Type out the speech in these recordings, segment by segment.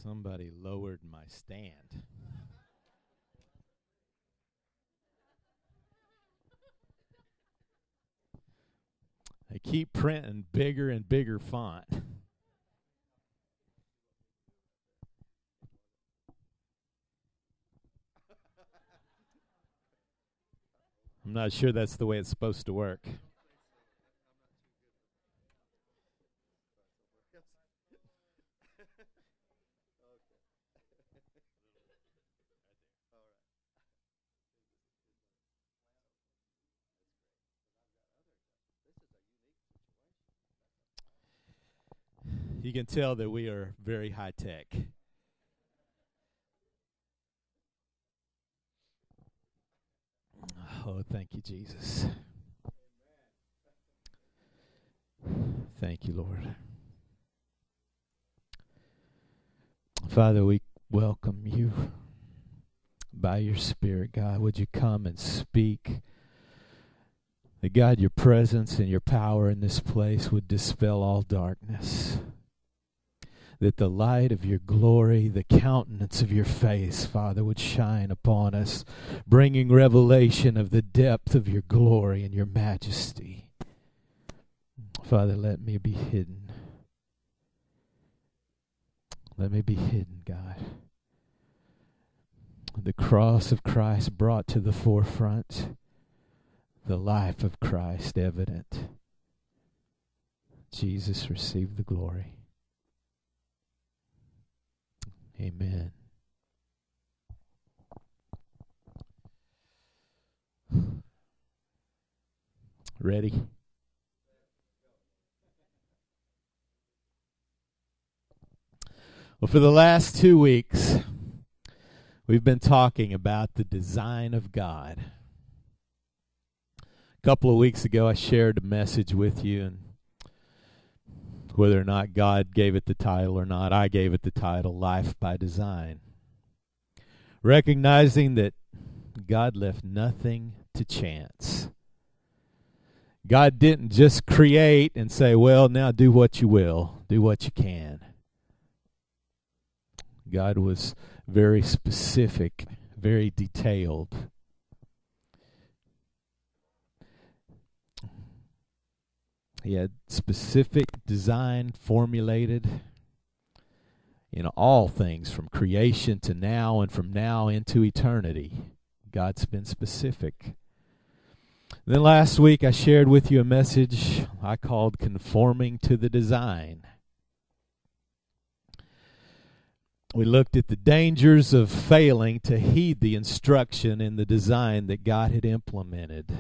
Somebody lowered my stand. They keep printing bigger and bigger font. I'm not sure that's the way it's supposed to work. You can tell that we are very high tech. Oh, thank you, Jesus. Thank you, Lord. Father, we welcome you by your Spirit, God. Would you come and speak? That, God, your presence and your power in this place would dispel all darkness. That the light of your glory, the countenance of your face, Father, would shine upon us, bringing revelation of the depth of your glory and your majesty. Father, let me be hidden. Let me be hidden, God. The cross of Christ brought to the forefront, the life of Christ evident. Jesus, receive the glory. Amen. Ready? Well, for the last 2 weeks, we've been talking about the design of God. A couple of weeks ago, I shared a message with you, and whether or not God gave it the title or not, I gave it the title, Life by Design. Recognizing that God left nothing to chance. God didn't just create and say, well, now do what you will, do what you can. God was very specific, very detailed. He had specific design formulated in all things from creation to now and from now into eternity. God's been specific. Then last week I shared with you a message I called Conforming to the Design. We looked at the dangers of failing to heed the instruction in the design that God had implemented.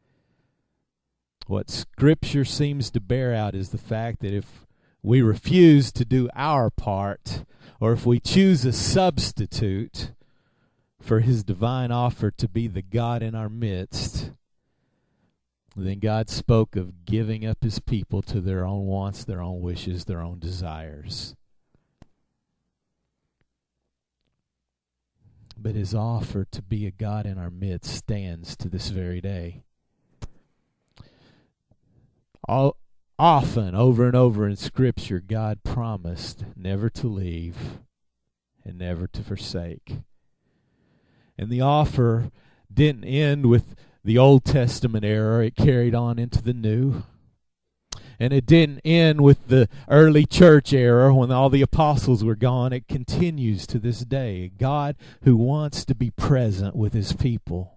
What Scripture seems to bear out is the fact that if we refuse to do our part, or if we choose a substitute for His divine offer to be the God in our midst, then God spoke of giving up His people to their own wants, their own wishes, their own desires. But His offer to be a God in our midst stands to this very day. Often, over and over in Scripture, God promised never to leave and never to forsake. And the offer didn't end with the Old Testament era. It carried on into the New. And it didn't end with the early church era when all the apostles were gone. It continues to this day. A God who wants to be present with His people.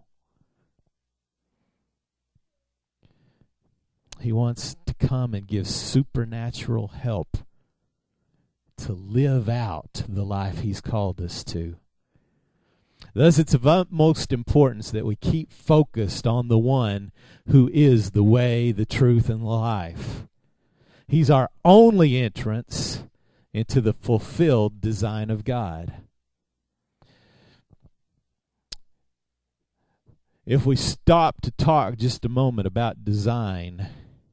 He wants to come and give supernatural help to live out the life He's called us to. Thus, it's of utmost importance that we keep focused on the one who is the way, the truth, and the life. He's our only entrance into the fulfilled design of God. If we stop to talk just a moment about design,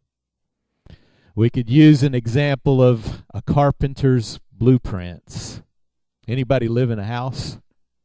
we could use an example of a carpenter's blueprints. Anybody live in a house?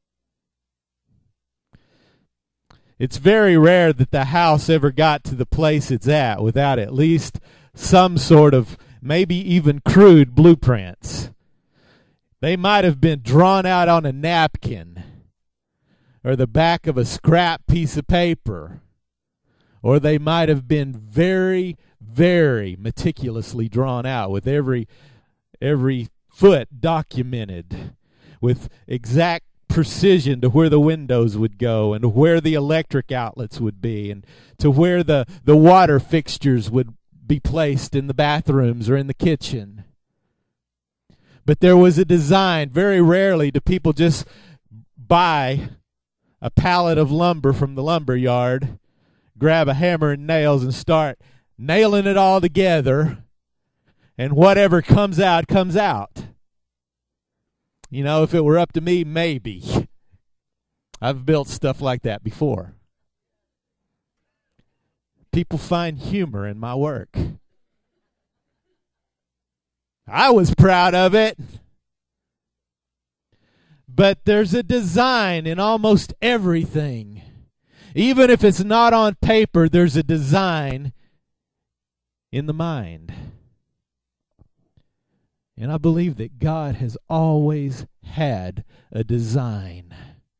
It's very rare that the house ever got to the place it's at without at least some sort of, maybe even crude blueprints. They might have been drawn out on a napkin or the back of a scrap piece of paper, or they might have been very, very meticulously drawn out with every foot documented with exact precision to where the windows would go and to where the electric outlets would be and to where the water fixtures would be placed in the bathrooms or in the kitchen. But there was a design. Very rarely do people just buy a pallet of lumber from the lumber yard, grab a hammer and nails and start nailing it all together, and whatever comes out, comes out. You know, if it were up to me, maybe. I've built stuff like that before. People find humor in my work. I was proud of it. But there's a design in almost everything. Even if it's not on paper, there's a design in the mind. And I believe that God has always had a design.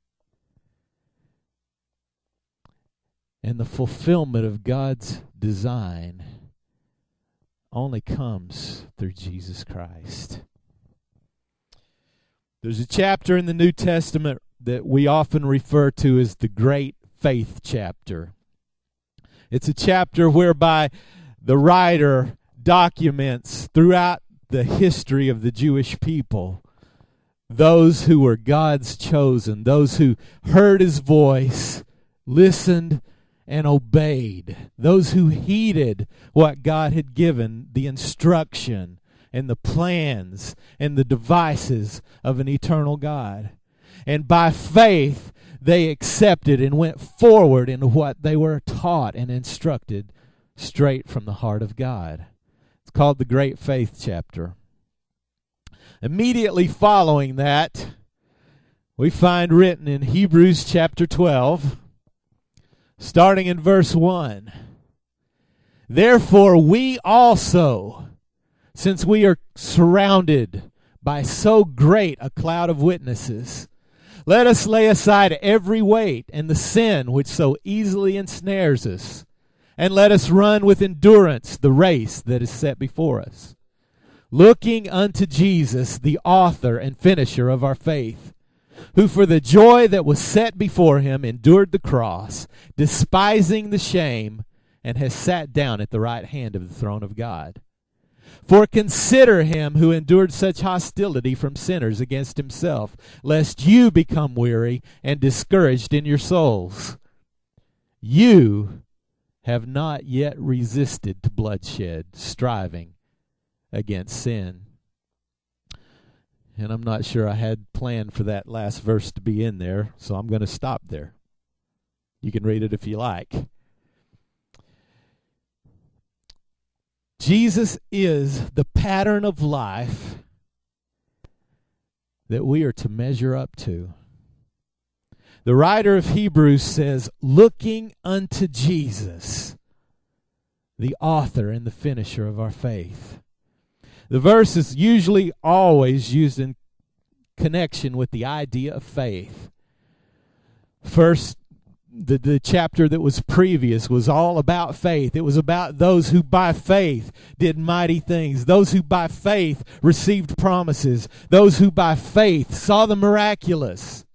And the fulfillment of God's design only comes through Jesus Christ. There's a chapter in the New Testament that we often refer to as the Great Faith chapter. It's a chapter whereby the writer documents throughout the history of the Jewish people those who were God's chosen, those who heard His voice, listened, and obeyed, those who heeded what God had given, the instruction and the plans and the devices of an eternal God. And by faith, they accepted and went forward into what they were taught and instructed straight from the heart of God. It's called the Great Faith chapter. Immediately following that, we find written in Hebrews chapter 12, starting in verse 1, "Therefore we also, since we are surrounded by so great a cloud of witnesses, let us lay aside every weight and the sin which so easily ensnares us, and let us run with endurance the race that is set before us, looking unto Jesus, the author and finisher of our faith, who for the joy that was set before him endured the cross, despising the shame, and has sat down at the right hand of the throne of God. For consider him who endured such hostility from sinners against himself, lest you become weary and discouraged in your souls. You have not yet resisted to bloodshed, striving against sin." And I'm not sure I had planned for that last verse to be in there, so I'm going to stop there. You can read it if you like. Jesus is the pattern of life that we are to measure up to. The writer of Hebrews says, looking unto Jesus, the author and the finisher of our faith. The verse is usually always used in connection with the idea of faith. First, the chapter that was previous was all about faith. It was about those who by faith did mighty things, those who by faith received promises, those who by faith saw the miraculous.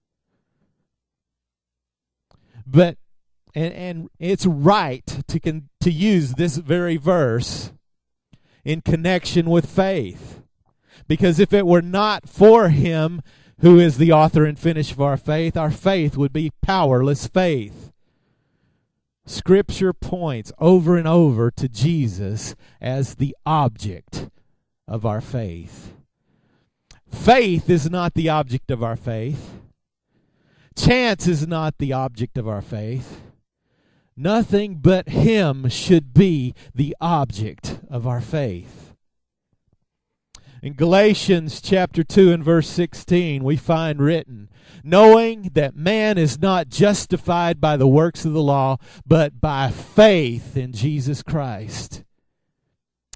But and it's right to use this very verse in connection with faith. Because if it were not for him who is the author and finisher of our faith would be powerless faith. Scripture points over and over to Jesus as the object of our faith. Faith is not the object of our faith. Chance is not the object of our faith. Nothing but him should be the object of our faith. In Galatians chapter 2 and verse 16, we find written, knowing that man is not justified by the works of the law, but by faith in Jesus Christ.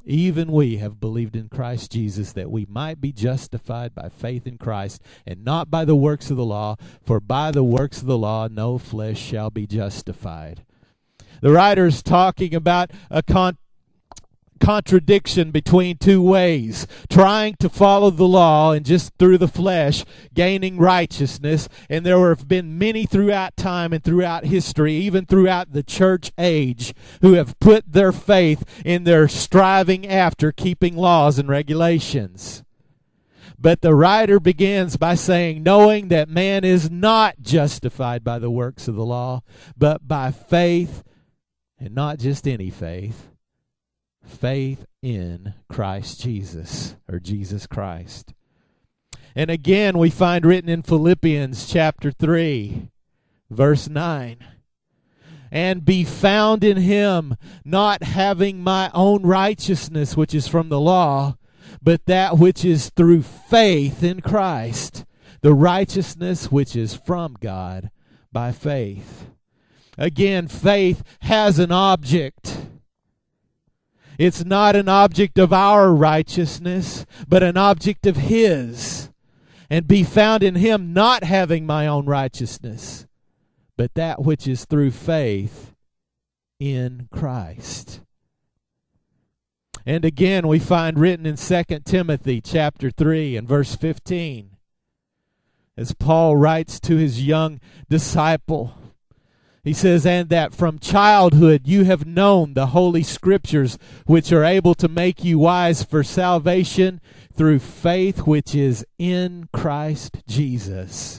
even we have believed in Christ Jesus, that we might be justified by faith in Christ, and not by the works of the law. For by the works of the law no flesh shall be justified. The writer's talking about a contradiction between two ways: trying to follow the law and just through the flesh gaining righteousness. And there have been many throughout time and throughout history, even throughout the church age, who have put their faith in their striving after keeping laws and regulations. But the writer begins by saying, knowing that man is not justified by the works of the law, but by faith, and not just any faith, faith in Christ Jesus, or Jesus Christ. And again, we find written in Philippians chapter 3, verse 9, and be found in him, not having my own righteousness, which is from the law, but that which is through faith in Christ, the righteousness which is from God by faith. Again, faith has an object. It's not an object of our righteousness, but an object of his. And be found in him, not having my own righteousness, but that which is through faith in Christ. And again, we find written in 2 Timothy chapter 3 and verse 15, as Paul writes to his young disciple, he says, and that from childhood you have known the Holy Scriptures, which are able to make you wise for salvation through faith which is in Christ Jesus.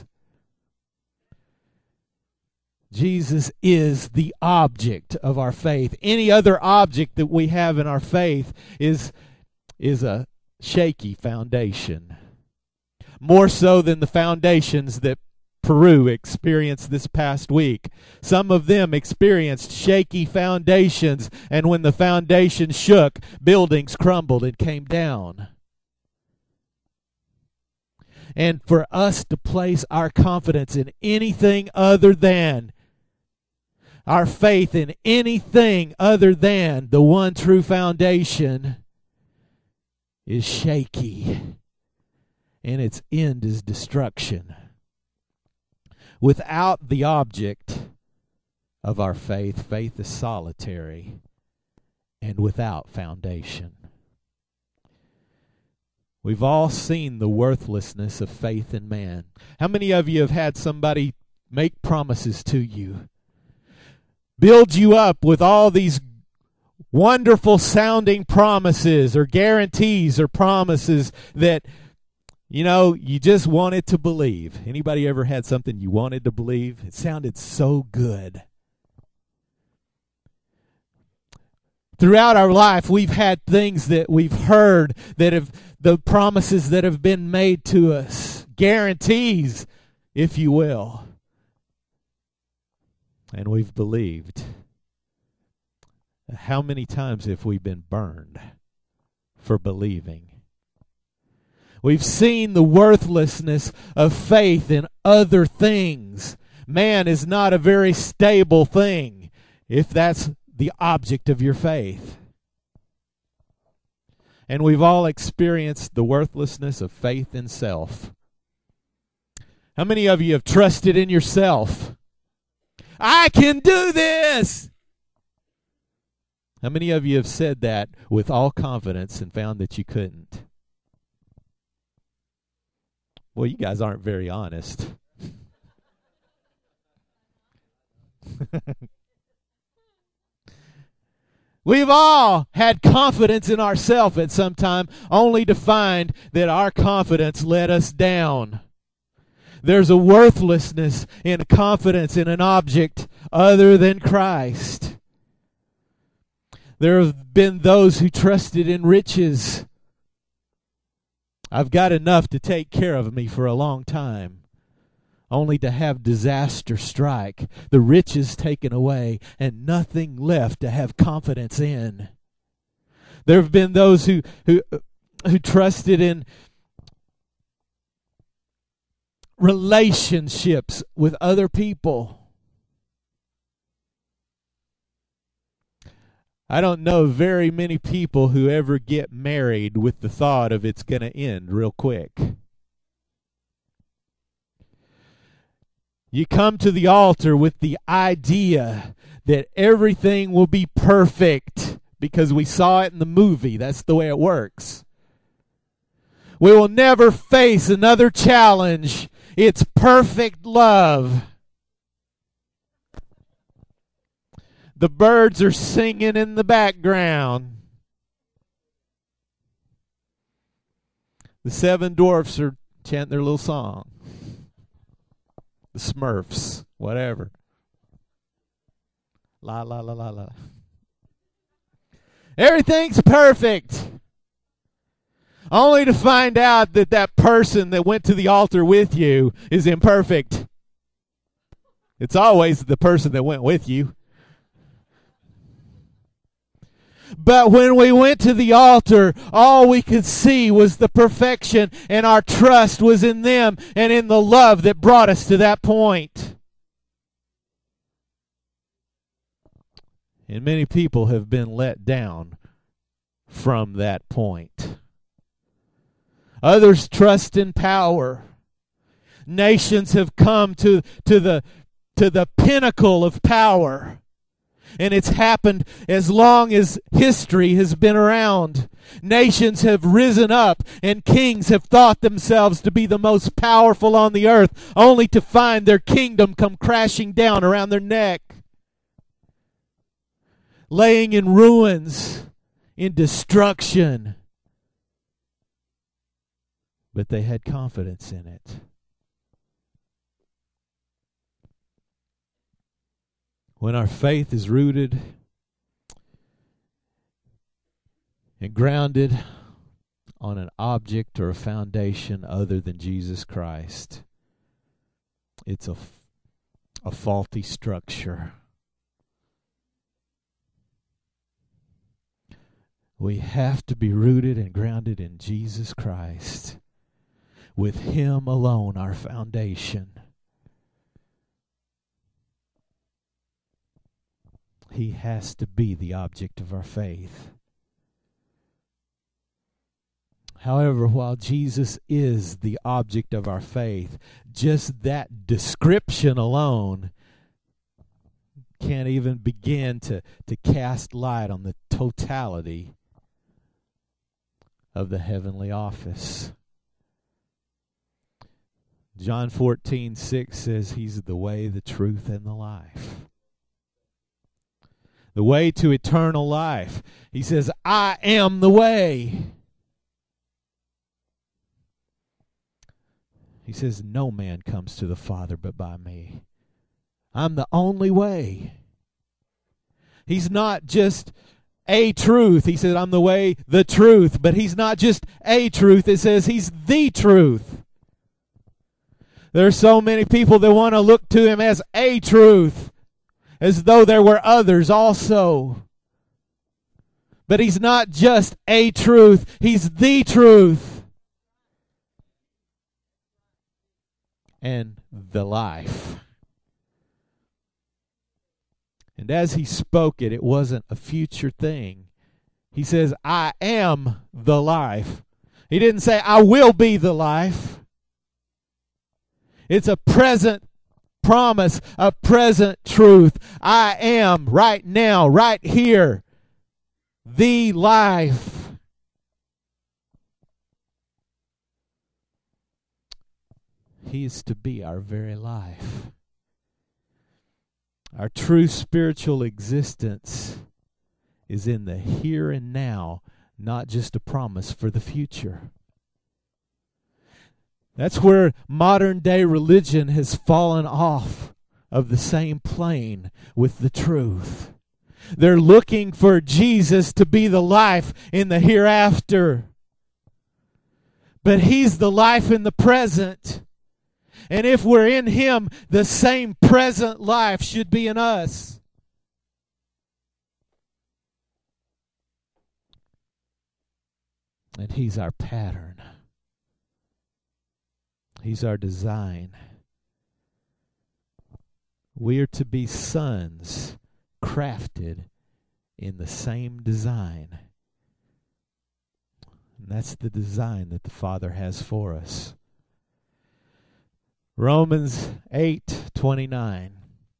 Jesus is the object of our faith. Any other object that we have in our faith is a shaky foundation. More so than the foundations that Peru experienced this past week. Some of them experienced shaky foundations, and when the foundation shook, buildings crumbled and came down. And for us to place our confidence in anything other than, our faith in anything other than the one true foundation is shaky, and its end is destruction. Without the object of our faith, faith is solitary and without foundation. We've all seen the worthlessness of faith in man. How many of you have had somebody make promises to you, build you up with all these wonderful sounding promises or guarantees or promises that, you know, you just wanted to believe? Anybody ever had something you wanted to believe? It sounded so good. Throughout our life, we've had things that we've heard that have, the promises that have been made to us, guarantees, if you will. And we've believed. How many times have we been burned for believing? We've seen the worthlessness of faith in other things. Man is not a very stable thing if that's the object of your faith. And we've all experienced the worthlessness of faith in self. How many of you have trusted in yourself? I can do this! How many of you have said that with all confidence and found that you couldn't? Well, you guys aren't very honest. We've all had confidence in ourselves at some time, only to find that our confidence let us down. There's a worthlessness in confidence in an object other than Christ. There have been those who trusted in riches. I've got enough to take care of me for a long time, only to have disaster strike, the riches taken away, and nothing left to have confidence in. There have been those who trusted in relationships with other people. I don't know very many people who ever get married with the thought of it's going to end real quick. You come to the altar with the idea that everything will be perfect because we saw it in the movie. That's the way it works. We will never face another challenge. It's perfect love. The birds are singing in the background. The seven dwarfs are chanting their little song. The Smurfs, whatever. La, la, la, la, la. Everything's perfect. Only to find out that that person that went to the altar with you is imperfect. It's always the person that went with you. But when we went to the altar, all we could see was the perfection, and our trust was in them and in the love that brought us to that point. And many people have been let down from that point. Others trust in power. Nations have come to the pinnacle of power. And it's happened as long as history has been around. Nations have risen up and kings have thought themselves to be the most powerful on the earth, only to find their kingdom come crashing down around their neck, laying in ruins, in destruction. But they had confidence in it. When our faith is rooted and grounded on an object or a foundation other than Jesus Christ, it's a faulty structure. We have to be rooted and grounded in Jesus Christ, with Him alone our foundation. He has to be the object of our faith. However, while Jesus is the object of our faith, just that description alone can't even begin to cast light on the totality of the heavenly office. John 14:6 says He's the way, the truth, and the life. The way to eternal life. He says, I am the way. He says, no man comes to the Father but by me. I'm the only way. He's not just a truth. He said, I'm the way, the truth. But He's not just a truth. It says He's the truth. There are so many people that want to look to Him as a truth, as though there were others also. But He's not just a truth. He's the truth. And the life. And as He spoke it, it wasn't a future thing. He says, I am the life. He didn't say, I will be the life. It's a present promise, a present truth. I am right now, right here, the life. He is to be our very life. Our true spiritual existence is in the here and now, not just a promise for the future. That's where modern day religion has fallen off of the same plane with the truth. They're looking for Jesus to be the life in the hereafter. But He's the life in the present. And if we're in Him, the same present life should be in us. And He's our pattern. He's our design. We are to be sons crafted in the same design. And that's the design that the Father has for us. Romans 8:29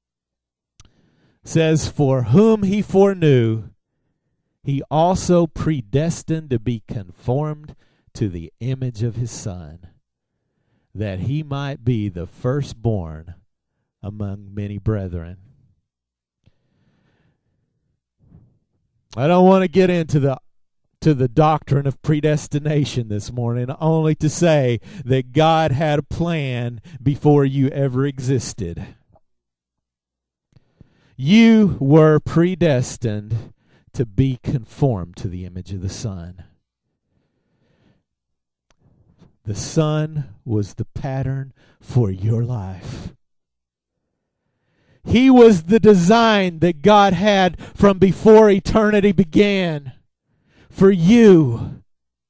says, "For whom he foreknew, he also predestined to be conformed to the image of his Son, that he might be the firstborn among many brethren." I don't want to get into the doctrine of predestination this morning, only to say that God had a plan before you ever existed. You were predestined to be conformed to the image of the Son. The Son was the pattern for your life. He was the design that God had from before eternity began for you.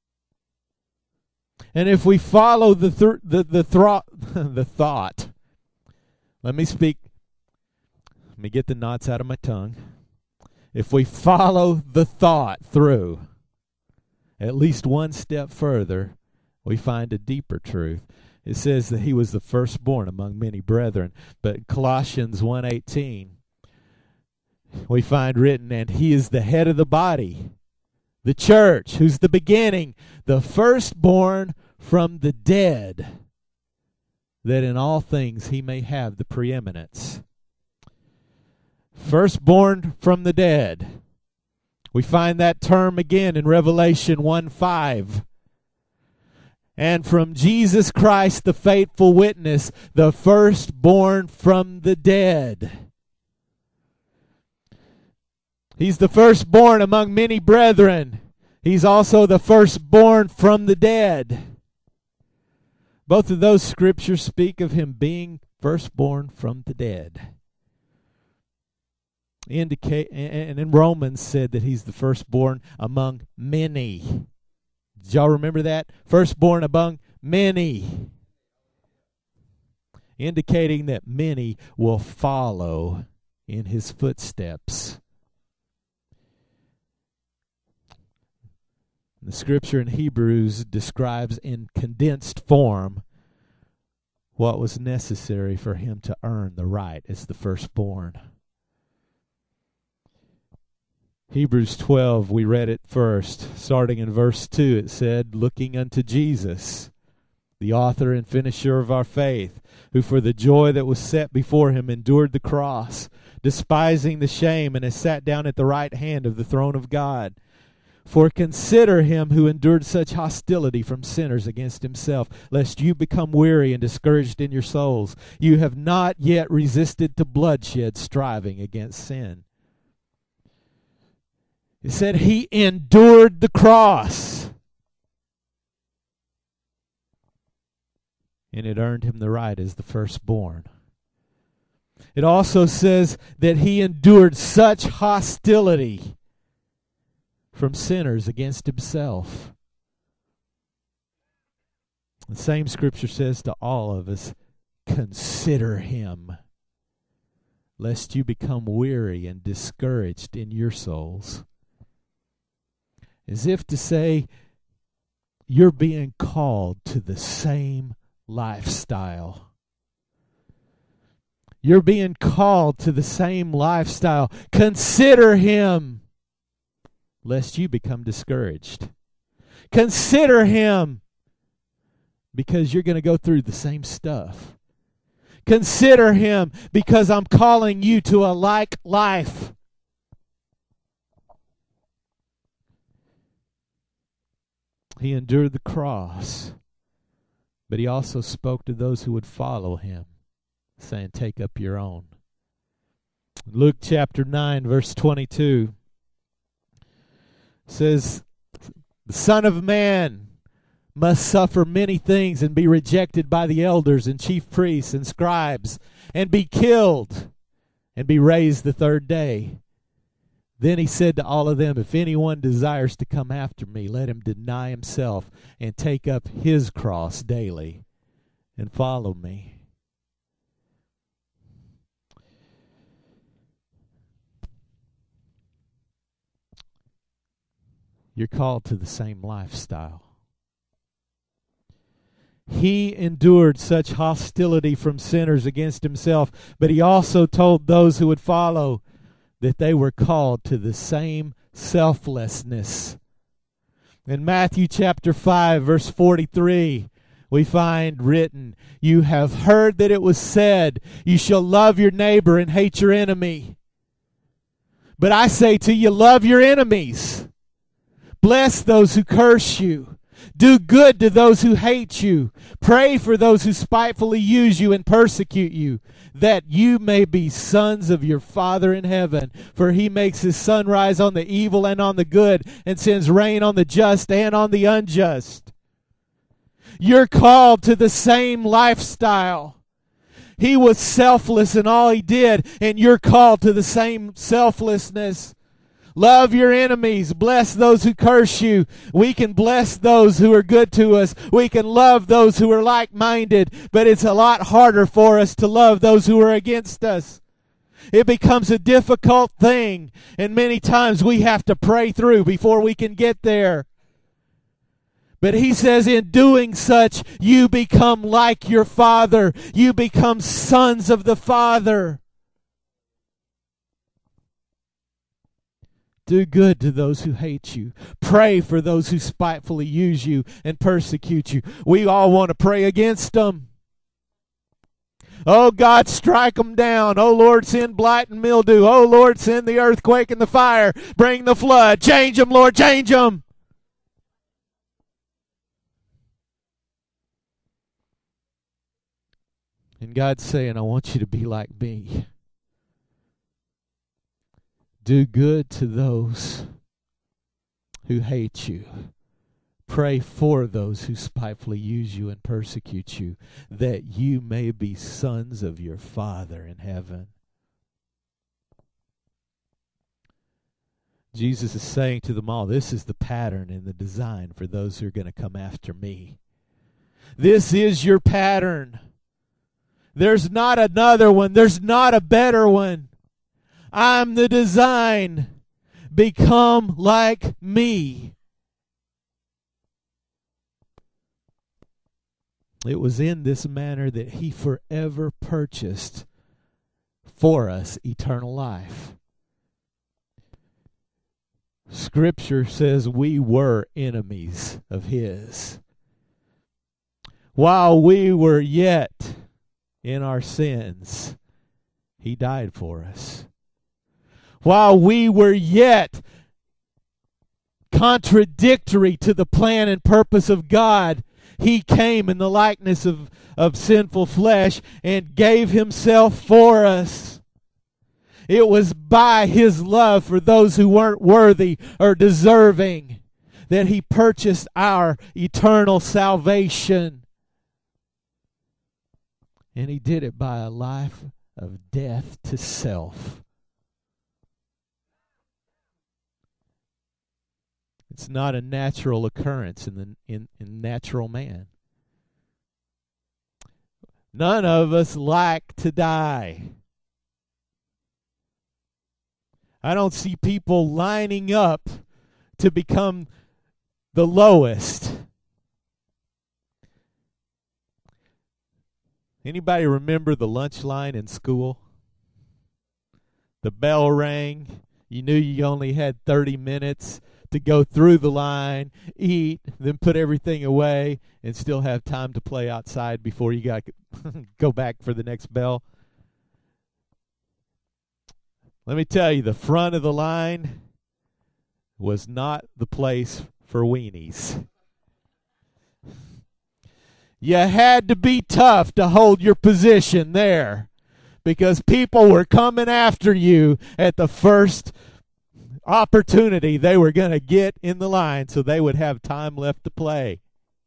And if we follow the thought, let me get the knots out of my tongue. If we follow the thought through at least one step further, we find a deeper truth. It says that he was the firstborn among many brethren. But Colossians 1:18, we find written, "And he is the head of the body, the church, who's the beginning, the firstborn from the dead, that in all things he may have the preeminence." Firstborn from the dead. We find that term again in Revelation 1:5. "And from Jesus Christ, the faithful witness, the firstborn from the dead." He's the firstborn among many brethren. He's also the firstborn from the dead. Both of those scriptures speak of him being firstborn from the dead. And in Romans said that he's the firstborn among many. Did y'all remember that? Firstborn among many. Indicating that many will follow in his footsteps. The scripture in Hebrews describes in condensed form what was necessary for him to earn the right as the firstborn. Hebrews 12, we read it first. Starting in verse 2, it said, "Looking unto Jesus, the author and finisher of our faith, who for the joy that was set before him endured the cross, despising the shame, and has sat down at the right hand of the throne of God. For consider him who endured such hostility from sinners against himself, lest you become weary and discouraged in your souls. You have not yet resisted to bloodshed, striving against sin." It said he endured the cross. And it earned him the right as the firstborn. It also says that he endured such hostility from sinners against himself. The same scripture says to all of us, consider him, lest you become weary and discouraged in your souls. As if to say, you're being called to the same lifestyle. You're being called to the same lifestyle. Consider him, lest you become discouraged. Consider him, because you're going to go through the same stuff. Consider him, because I'm calling you to a like life. He endured the cross, but he also spoke to those who would follow him, saying, take up your own. Luke chapter 9, verse 22 says, the Son of Man must suffer many things and be rejected by the elders and chief priests and scribes and be killed and be raised the third day. Then he said to all of them, if anyone desires to come after me, let him deny himself and take up his cross daily and follow me. You're called to the same lifestyle. He endured such hostility from sinners against himself, but he also told those who would follow that they were called to the same selflessness. In Matthew chapter 5, verse 43, we find written, "You have heard that it was said, you shall love your neighbor and hate your enemy. But I say to you, love your enemies. Bless those who curse you. Do good to those who hate you. Pray for those who spitefully use you and persecute you, that you may be sons of your Father in heaven. For he makes his sun rise on the evil and on the good, and sends rain on the just and on the unjust." You're called to the same lifestyle. He was selfless in all he did, and you're called to the same selflessness. Love your enemies. Bless those who curse you. We can bless those who are good to us. We can love those who are like-minded, but it's a lot harder for us to love those who are against us. It becomes a difficult thing, and many times we have to pray through before we can get there. But he says, in doing such, you become like your Father. You become sons of the Father. Do good to those who hate you. Pray for those who spitefully use you and persecute you. We all want to pray against them. Oh, God, strike them down. Oh, Lord, send blight and mildew. Oh, Lord, send the earthquake and the fire. Bring the flood. Change them, Lord, change them. And God's saying, I want you to be like me. Do good to those who hate you. Pray for those who spitefully use you and persecute you, that you may be sons of your Father in heaven. Jesus is saying to them all, this is the pattern and the design for those who are going to come after me. This is your pattern. There's not another one. There's not a better one. I'm the design. Become like me. It was in this manner that he forever purchased for us eternal life. Scripture says we were enemies of his. While we were yet in our sins, he died for us. While we were yet contradictory to the plan and purpose of God, he came in the likeness of sinful flesh and gave himself for us. It was by his love for those who weren't worthy or deserving that he purchased our eternal salvation. And he did it by a life of death to self. It's not a natural occurrence in natural man. None of us like to die. I don't see people lining up to become the lowest. Anybody remember the lunch line in school? The bell rang. You knew you only had 30 minutes to go through the line, eat, then put everything away, and still have time to play outside before you got to go back for the next bell. Let me tell you, the front of the line was not the place for weenies. You had to be tough to hold your position there, because people were coming after you at the first opportunity they were going to get in the line so they would have time left to play.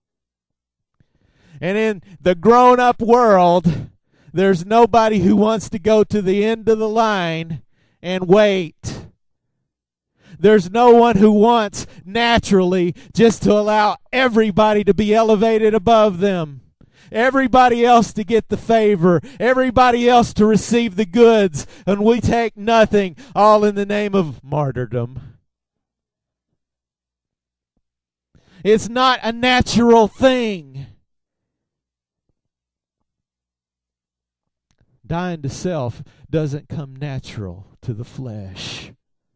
And in the grown-up world, there's nobody who wants to go to the end of the line and wait. There's no one who wants naturally just to allow everybody to be elevated above them. Everybody else to get the favor. Everybody else to receive the goods. And we take nothing, all in the name of martyrdom. It's not a natural thing. Dying to self doesn't come natural to the flesh.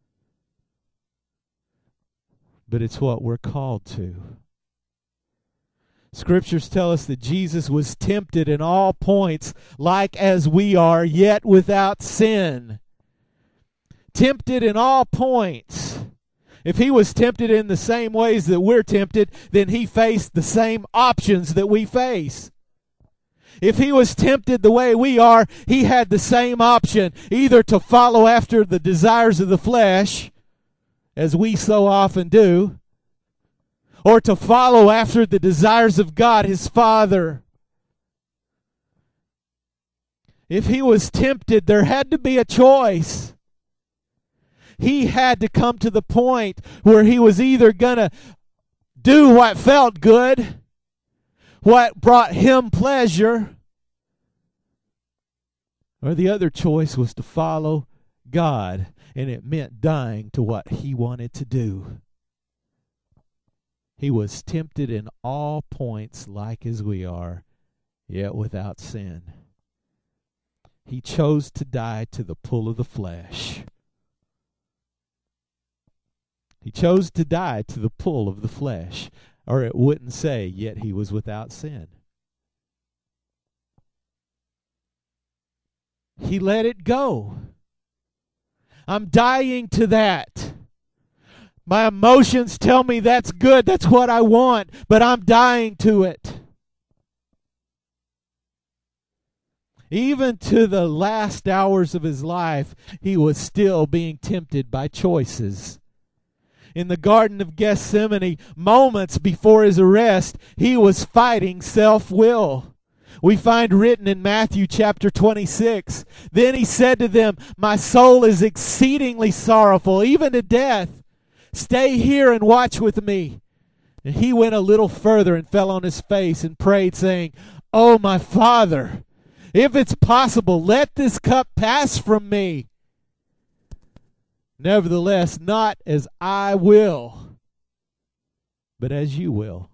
But it's what we're called to. Scriptures tell us that Jesus was tempted in all points like as we are, yet without sin. Tempted in all points. If he was tempted in the same ways that we're tempted, then he faced the same options that we face. If he was tempted the way we are, he had the same option, either to follow after the desires of the flesh, as we so often do, or to follow after the desires of God, his Father. If he was tempted, there had to be a choice. He had to come to the point where he was either going to do what felt good, what brought him pleasure, or the other choice was to follow God, and it meant dying to what he wanted to do. He was tempted in all points like as we are, yet without sin. He chose to die to the pull of the flesh. He chose to die to the pull of the flesh, or it wouldn't say, yet he was without sin. He let it go. I'm dying to that. My emotions tell me that's good, that's what I want, but I'm dying to it. Even to the last hours of his life, he was still being tempted by choices. In the Garden of Gethsemane, moments before his arrest, he was fighting self-will. We find written in Matthew chapter 26, "Then he said to them, 'My soul is exceedingly sorrowful, even to death. Stay here and watch with me.' And he went a little further and fell on his face and prayed, saying, 'Oh, my Father, if it's possible, let this cup pass from me. Nevertheless, not as I will, but as you will.'"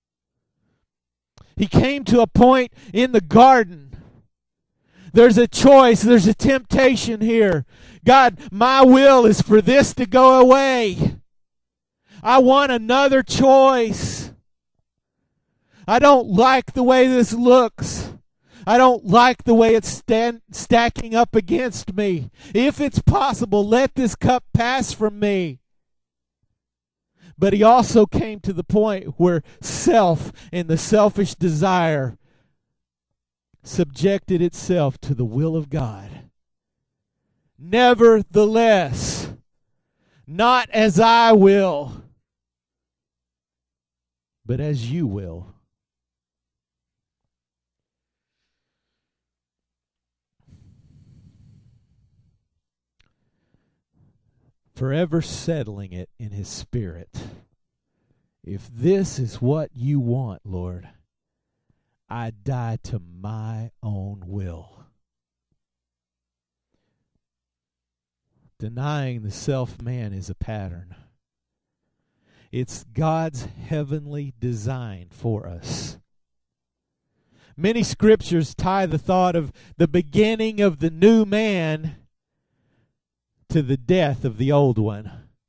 He came to a point in the garden. There's a choice, there's a temptation here. God, my will is for this to go away. I want another choice. I don't like the way this looks. I don't like the way it's stacking up against me. If it's possible, let this cup pass from me. But he also came to the point where self and the selfish desire subjected itself to the will of God. Nevertheless, not as I will, but as you will. Forever settling it in his spirit. If this is what you want, Lord, I die to my own will. Denying the self-man is a pattern. It's God's heavenly design for us. Many scriptures tie the thought of the beginning of the new man to the death of the old one.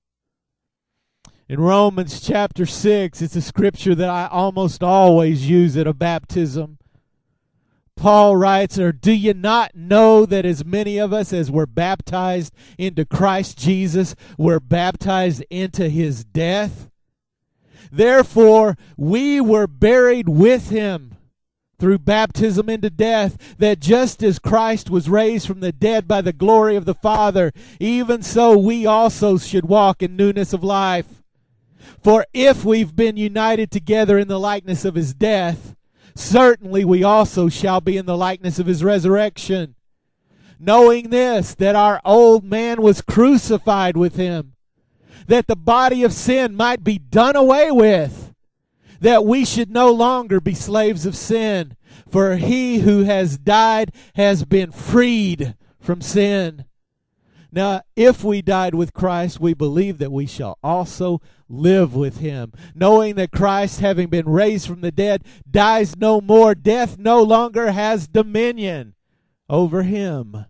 In Romans chapter 6, it's a scripture that I almost always use at a baptism. Paul writes, "Or do you not know that as many of us as were baptized into Christ Jesus were baptized into his death? Therefore we were buried with him through baptism into death, that just as Christ was raised from the dead by the glory of the Father, even so we also should walk in newness of life. For if we've been united together in the likeness of his death, certainly we also shall be in the likeness of his resurrection. Knowing this, that our old man was crucified with him, that the body of sin might be done away with, that we should no longer be slaves of sin. For he who has died has been freed from sin. Now, if we died with Christ, we believe that we shall also live with him, knowing that Christ, having been raised from the dead, dies no more. Death no longer has dominion over him.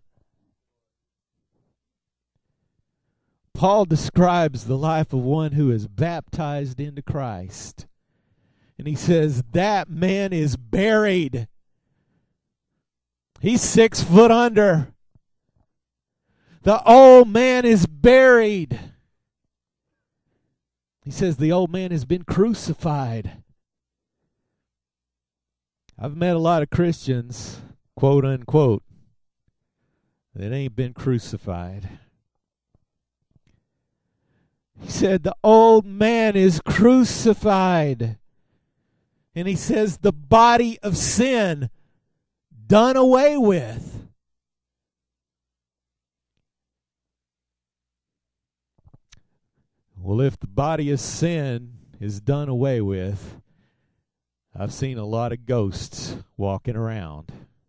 Paul describes the life of one who is baptized into Christ. And he says, that man is buried. He's 6 foot under. The old man is buried. He says the old man has been crucified. I've met a lot of Christians, quote unquote, that ain't been crucified. He said the old man is crucified. And he says the body of sin done away with. Well, if the body of sin is done away with, I've seen a lot of ghosts walking around.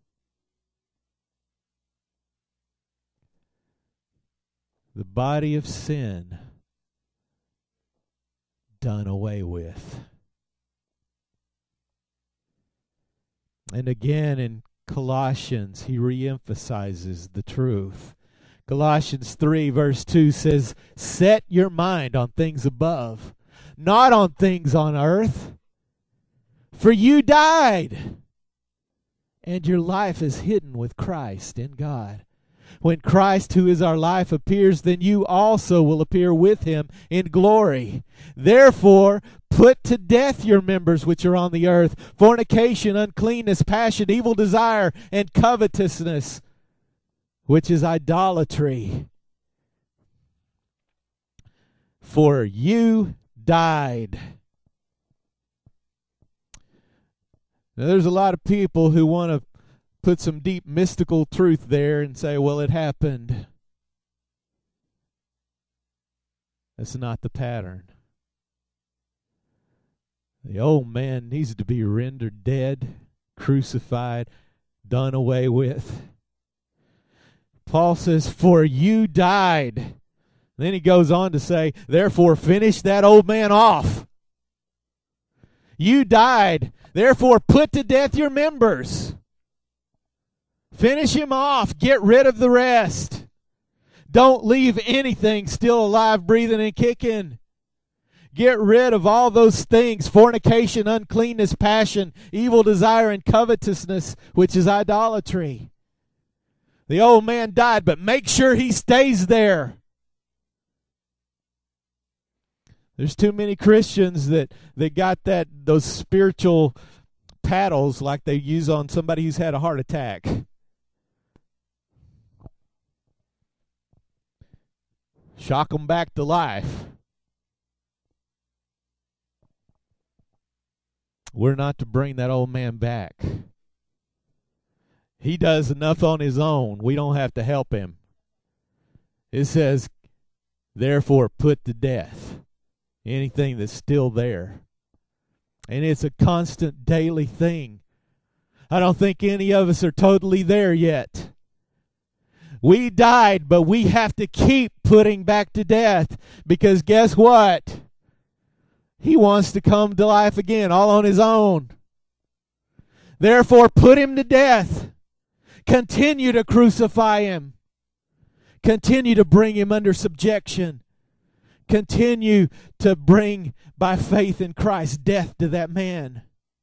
The body of sin done away with. And again in Colossians, he reemphasizes the truth. Colossians 3 verse 2 says, set your mind on things above, not on things on earth. For you died, and your life is hidden with Christ in God. When Christ, who is our life, appears, then you also will appear with him in glory. Therefore, put to death your members which are on the earth, fornication, uncleanness, passion, evil desire, and covetousness, which is idolatry. For you died. Now, there's a lot of people who want to put some deep mystical truth there and say, well, it happened. That's not the pattern. The old man needs to be rendered dead, crucified, done away with. Paul says, for you died. Then he goes on to say, therefore finish that old man off. You died, therefore put to death your members. Finish him off. Get rid of the rest. Don't leave anything still alive, breathing, and kicking. Get rid of all those things, fornication, uncleanness, passion, evil desire, and covetousness, which is idolatry. The old man died, but make sure he stays there. There's too many Christians that got those spiritual paddles like they use on somebody who's had a heart attack. Shock them back to life. We're not to bring that old man back. He does enough on his own. We don't have to help him. It says, therefore put to death anything that's still there. And it's a constant daily thing. I don't think any of us are totally there yet. We died, but we have to keep putting back to death, because guess what? He wants to come to life again, all on his own. Therefore, put him to death. Continue to crucify him. Continue to bring him under subjection. Continue to bring, by faith in Christ, death to that man.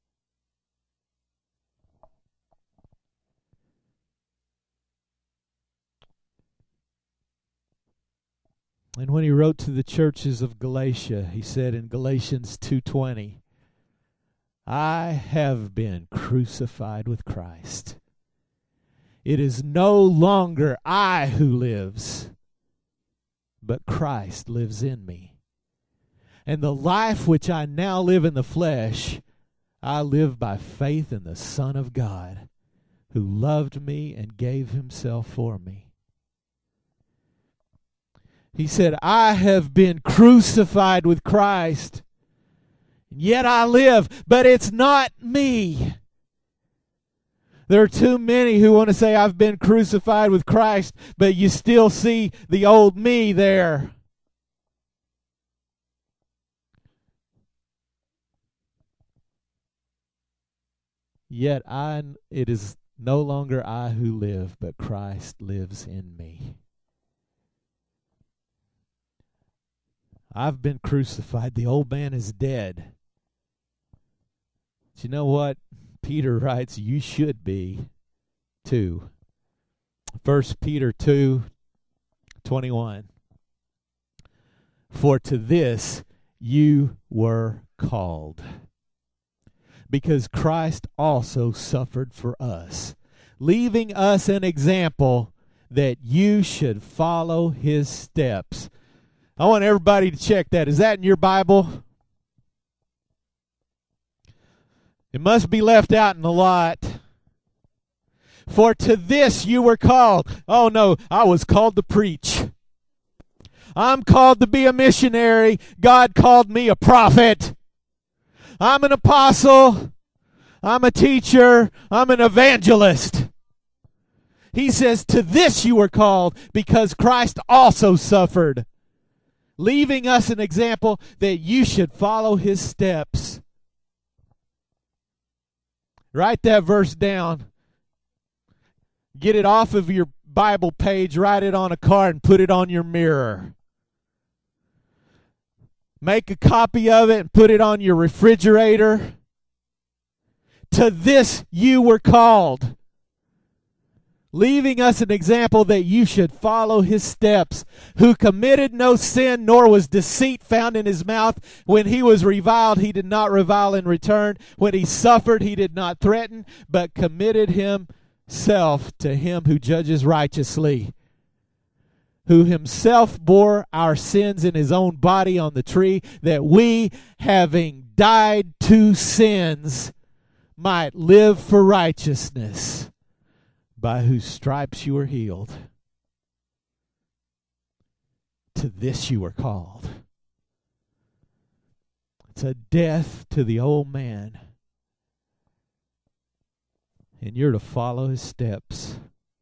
And when he wrote to the churches of Galatia, he said in Galatians 2:20, I have been crucified with Christ. It is no longer I who lives, but Christ lives in me. And the life which I now live in the flesh, I live by faith in the Son of God, who loved me and gave himself for me. He said, I have been crucified with Christ, yet I live, but it's not me. There are too many who want to say, I've been crucified with Christ, but you still see the old me there. Yet it is no longer I who live, but Christ lives in me. I've been crucified. The old man is dead. But you know what? Peter writes, you should be too. 1 Peter 2:21. For to this you were called, because Christ also suffered for us, leaving us an example that you should follow his steps. I want everybody to check that. Is that in your Bible? It must be left out in the lot. For to this you were called. Oh no, I was called to preach. I'm called to be a missionary. God called me a prophet. I'm an apostle. I'm a teacher. I'm an evangelist. He says, to this you were called, because Christ also suffered, leaving us an example that you should follow his steps. Write that verse down. Get it off of your Bible page, write it on a card, and put it on your mirror. Make a copy of it and put it on your refrigerator. To this you were called, leaving us an example that you should follow his steps, who committed no sin, nor was deceit found in his mouth. When he was reviled, he did not revile in return. When he suffered, he did not threaten, but committed himself to him who judges righteously, who himself bore our sins in his own body on the tree, that we, having died to sins, might live for righteousness, by whose stripes you were healed. To this you were called. It's a death to the old man, and you're to follow his steps.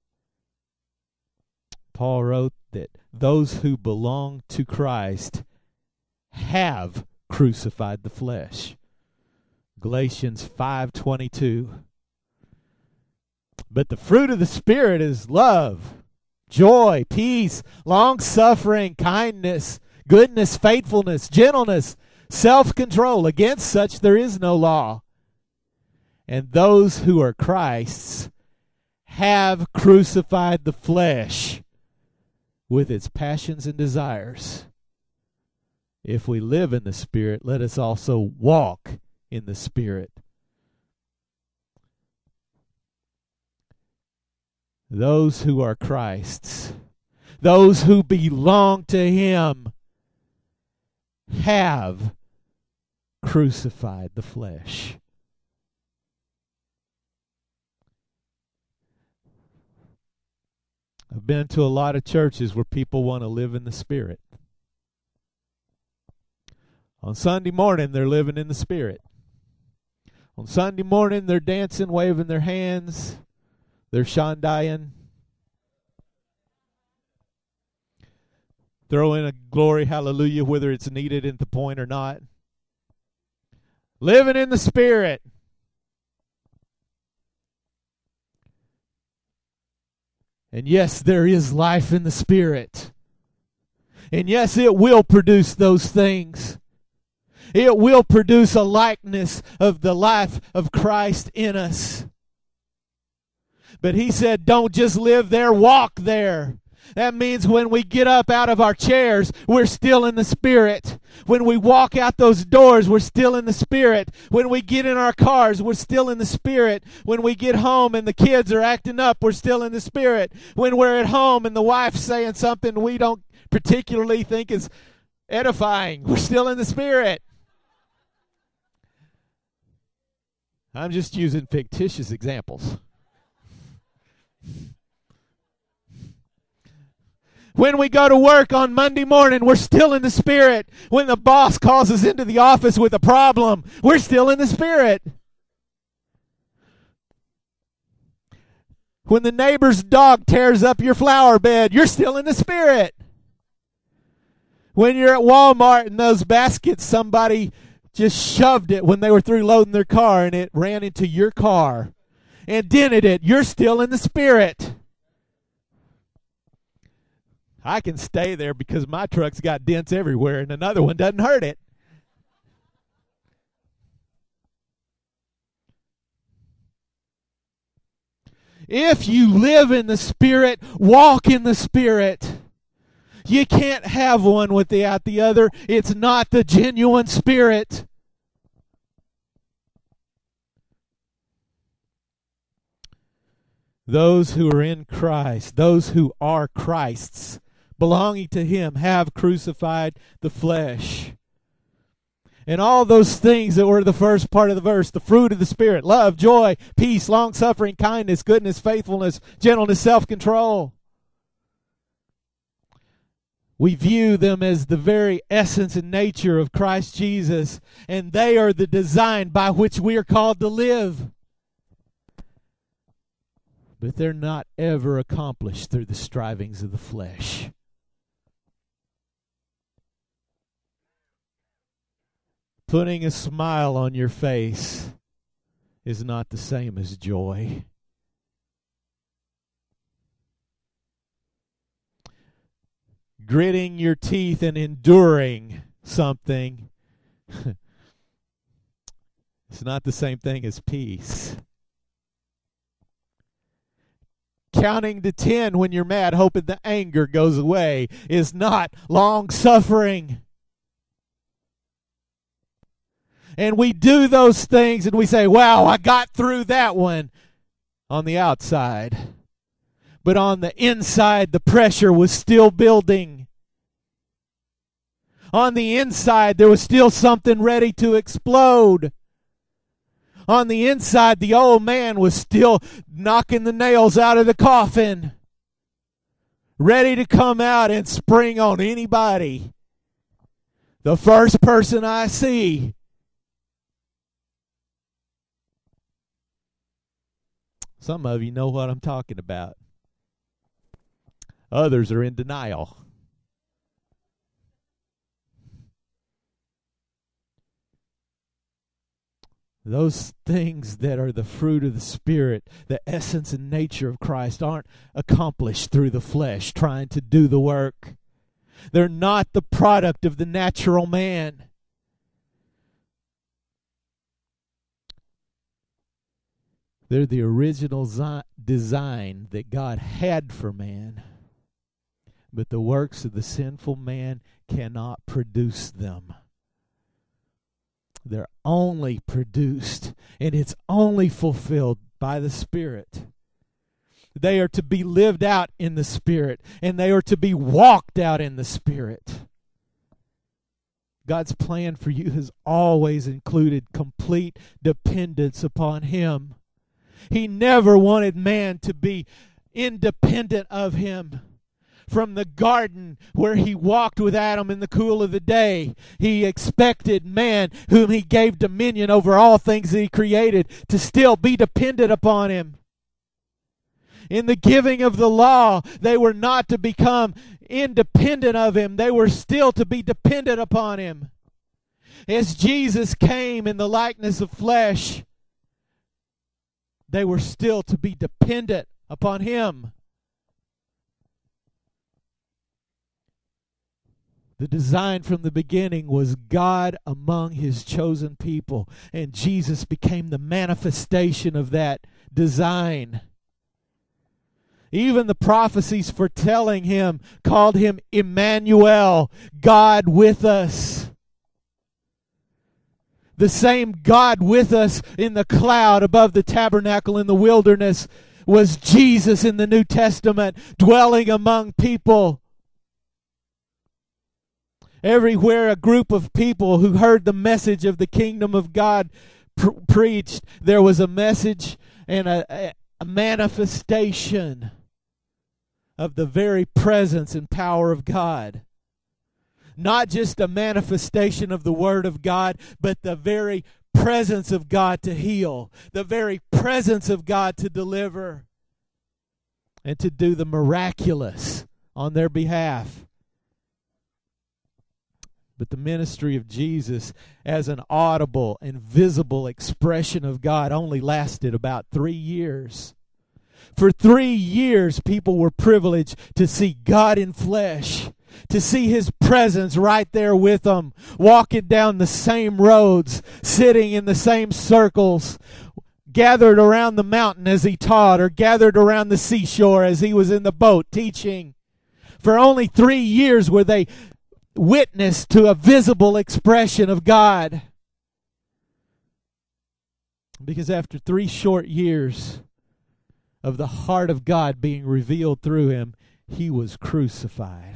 Paul wrote that those who belong to Christ have crucified the flesh. Galatians 5:22. But the fruit of the Spirit is love, joy, peace, long-suffering, kindness, goodness, faithfulness, gentleness, self-control. Against such there is no law. And those who are Christ's have crucified the flesh with its passions and desires. If we live in the Spirit, let us also walk in the Spirit. Those who are Christ's, those who belong to him, have crucified the flesh. I've been to a lot of churches where people want to live in the Spirit. On Sunday morning, they're living in the Spirit. On Sunday morning, they're dancing, waving their hands. They're shandaing. Throw in a glory, hallelujah, whether it's needed at the point or not. Living in the Spirit. And yes, there is life in the Spirit. And yes, it will produce those things. It will produce a likeness of the life of Christ in us. But he said, don't just live there, walk there. That means when we get up out of our chairs, we're still in the Spirit. When we walk out those doors, we're still in the Spirit. When we get in our cars, we're still in the Spirit. When we get home and the kids are acting up, we're still in the Spirit. When we're at home and the wife's saying something we don't particularly think is edifying, we're still in the Spirit. I'm just using fictitious examples. When we go to work on Monday morning, we're still in the Spirit. When the boss calls us into the office with a problem, we're still in the Spirit. When the neighbor's dog tears up your flower bed, you're still in the Spirit. When you're at Walmart and those baskets, somebody just shoved it when they were through loading their car and it ran into your car and dented it, you're still in the Spirit. I can stay there because my truck's got dents everywhere and another one doesn't hurt it. If you live in the Spirit, walk in the Spirit. You can't have one without the other. It's not the genuine Spirit. Those who are in Christ, those who are Christ's, belonging to Him, have crucified the flesh. And all those things that were the first part of the verse, the fruit of the Spirit, love, joy, peace, long-suffering, kindness, goodness, faithfulness, gentleness, self-control. We view them as the very essence and nature of Christ Jesus, and they are the design by which we are called to live. But they're not ever accomplished through the strivings of the flesh. Putting a smile on your face is not the same as joy. Gritting your teeth and enduring something it's not the same thing as peace. Counting to 10 when you're mad, hoping the anger goes away, is not long-suffering. And we do those things and we say, wow, I got through that one on the outside. But on the inside, the pressure was still building. On the inside, there was still something ready to explode. On the inside, the old man was still knocking the nails out of the coffin, ready to come out and spring on anybody. The first person I see. Some of you know what I'm talking about. Others are in denial. Those things that are the fruit of the Spirit, the essence and nature of Christ, aren't accomplished through the flesh trying to do the work. They're not the product of the natural man. They're the original design that God had for man. But the works of the sinful man cannot produce them. They're only produced, and it's only fulfilled by the Spirit. They are to be lived out in the Spirit, and they are to be walked out in the Spirit. God's plan for you has always included complete dependence upon Him. He never wanted man to be independent of Him. From the garden where He walked with Adam in the cool of the day, He expected man, whom He gave dominion over all things that He created, to still be dependent upon Him. In the giving of the law, they were not to become independent of Him. They were still to be dependent upon Him. As Jesus came in the likeness of flesh, they were still to be dependent upon Him. The design from the beginning was God among His chosen people, and Jesus became the manifestation of that design. Even the prophecies foretelling Him called Him Emmanuel, God with us. The same God with us in the cloud above the tabernacle in the wilderness was Jesus in the New Testament, dwelling among people. Everywhere a group of people who heard the message of the kingdom of God preached, there was a message and a manifestation of the very presence and power of God. Not just a manifestation of the Word of God, but the very presence of God to heal, the very presence of God to deliver. and to do the miraculous on their behalf. But the ministry of Jesus as an audible and visible expression of God only lasted about 3 years. For 3 years, people were privileged to see God in flesh, to see His presence right there with them, walking down the same roads, sitting in the same circles, gathered around the mountain as He taught, or gathered around the seashore as He was in the boat teaching. For only 3 years were they witness to a visible expression of God. Because after 3 short years of the heart of God being revealed through Him, He was crucified.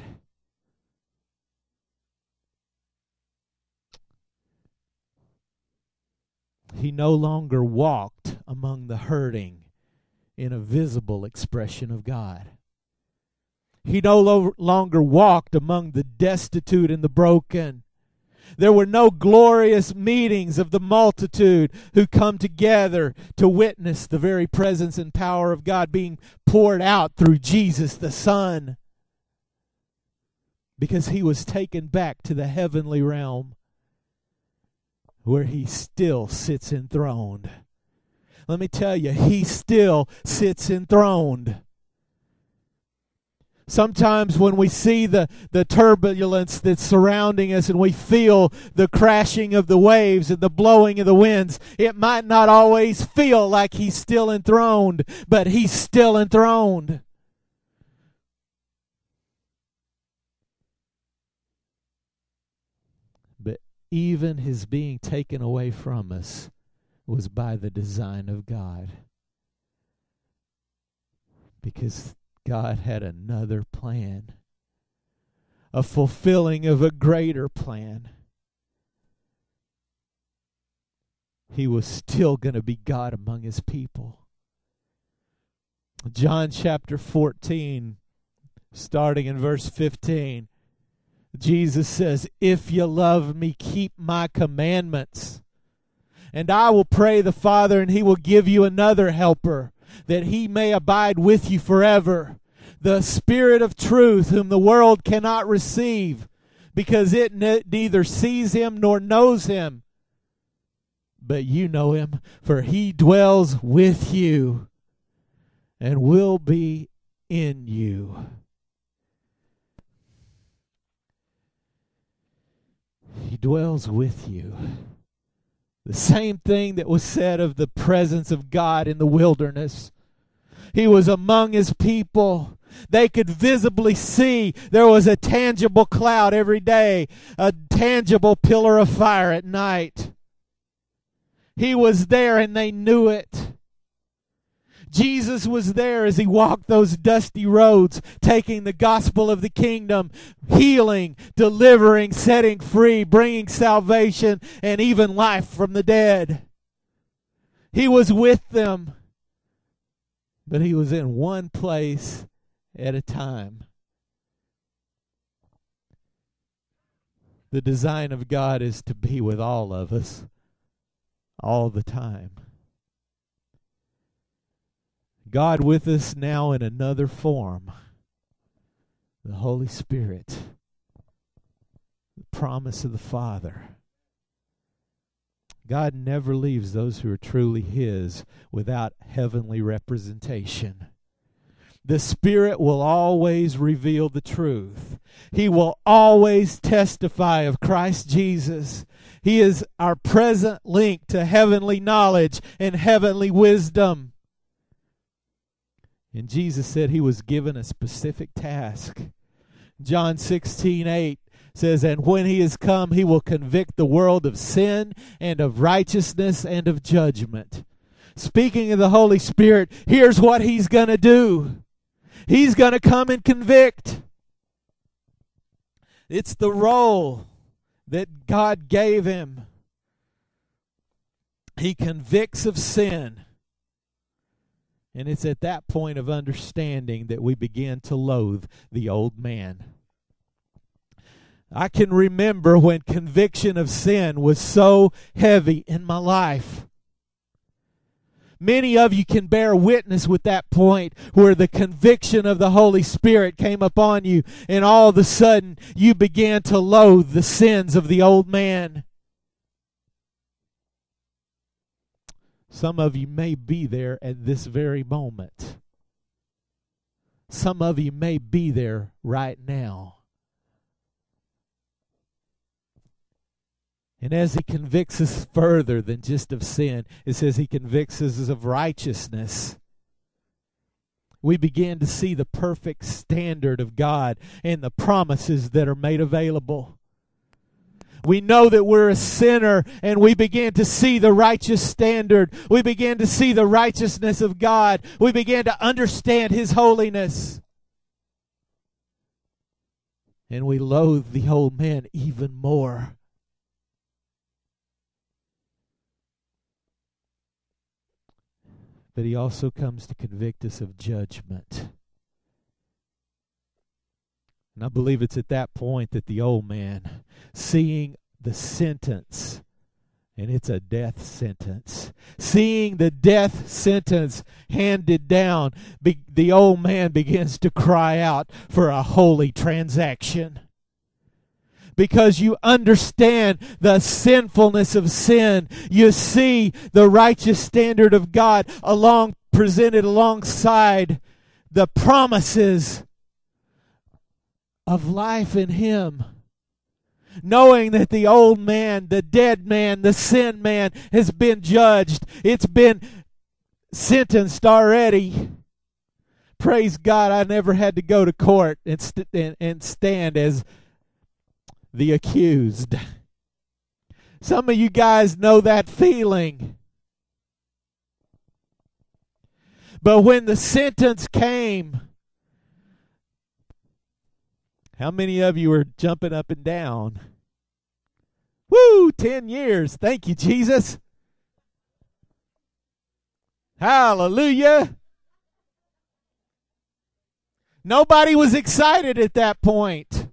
He no longer walked among the hurting in a visible expression of God. He no longer walked among the destitute and the broken. There were no glorious meetings of the multitude who come together to witness the very presence and power of God being poured out through Jesus the Son. Because He was taken back to the heavenly realm where He still sits enthroned. Let me tell you, He still sits enthroned. Sometimes when we see the turbulence that's surrounding us and we feel the crashing of the waves and the blowing of the winds, it might not always feel like He's still enthroned, but He's still enthroned. But even His being taken away from us was by the design of God. Because God had another plan, a fulfilling of a greater plan. He was still going to be God among His people. John chapter 14, starting in verse 15, Jesus says, "If you love me, keep my commandments. And I will pray the Father, and He will give you another helper, that He may abide with you forever. The Spirit of truth, whom the world cannot receive, because it neither sees Him nor knows Him. But you know Him, for He dwells with you and will be in you." He dwells with you. The same thing that was said of the presence of God in the wilderness. He was among His people. They could visibly see there was a tangible cloud every day, a tangible pillar of fire at night. He was there and they knew it. Jesus was there as He walked those dusty roads, taking the gospel of the kingdom, healing, delivering, setting free, bringing salvation, and even life from the dead. He was with them, but He was in one place at a time. The design of God is to be with all of us all the time. God with us now in another form. The Holy Spirit. The promise of the Father. God never leaves those who are truly His without heavenly representation. The Spirit will always reveal the truth. He will always testify of Christ Jesus. He is our present link to heavenly knowledge and heavenly wisdom. And Jesus said He was given a specific task. John 16:8 says, "And when He is come, He will convict the world of sin and of righteousness and of judgment." Speaking of the Holy Spirit, here's what He's going to do. He's going to come and convict. It's the role that God gave Him. He convicts of sin. And it's at that point of understanding that we begin to loathe the old man. I can remember when conviction of sin was so heavy in my life. Many of you can bear witness with that point where the conviction of the Holy Spirit came upon you, and all of a sudden you began to loathe the sins of the old man. Some of you may be there at this very moment. Some of you may be there right now. And as he convicts us further than just of sin, it says he convicts us of righteousness. We begin to see the perfect standard of God and the promises that are made available. We know that we're a sinner, and we begin to see the righteous standard. We begin to see the righteousness of God. We begin to understand His holiness. And we loathe the old man even more. But He also comes to convict us of judgment. And I believe it's at that point that the old man, seeing the sentence, and it's a death sentence, seeing the death sentence handed down, the old man begins to cry out for a holy transaction. Because you understand the sinfulness of sin. You see the righteous standard of God presented alongside the promises of life in Him. Knowing that the old man, the dead man, the sin man has been judged. It's been sentenced already. Praise God, I never had to go to court and stand as the accused. Some of you guys know that feeling. But when the sentence came, how many of you are jumping up and down? Woo, 10 years. Thank you, Jesus. Hallelujah. Nobody was excited at that point.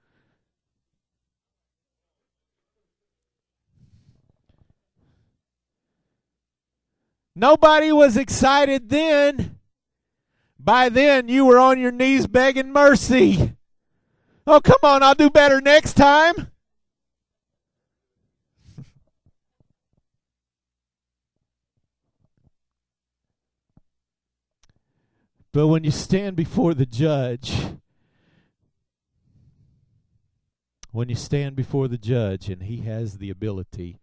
Nobody was excited then. By then, you were on your knees begging mercy. Oh, come on, I'll do better next time. But when you stand before the judge, and he has the ability